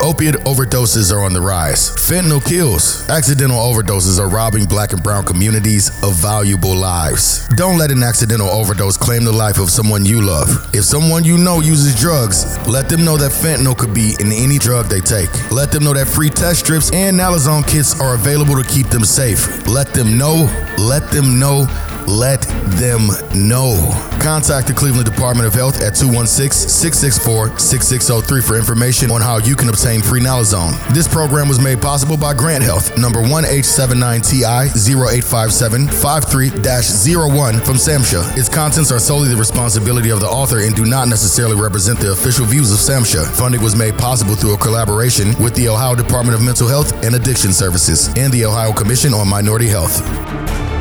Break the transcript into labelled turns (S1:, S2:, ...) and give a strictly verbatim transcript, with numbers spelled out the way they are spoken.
S1: Opiate overdoses are on the rise. Fentanyl kills. Accidental overdoses are robbing black and brown communities of valuable lives. Don't let an accidental overdose claim the life of someone you love. If someone you know uses drugs, let them know that fentanyl could be in any drug they take. Let them know that free test strips and naloxone kits are available to keep them safe. Let them know, let them know, let them know. Contact the Cleveland Department of Health at two one six, six six four, six six zero three for information on how you can obtain free naloxone. This program was made possible by Grant Health, number one H seven nine T I zero eight five seven five three dash zero one from SAMHSA. Its contents are solely the responsibility of the author and do not necessarily represent the official views of SAMHSA. Funding was made possible through a collaboration with the Ohio Department of Mental Health and Addiction Services and the Ohio Commission on Minority Health.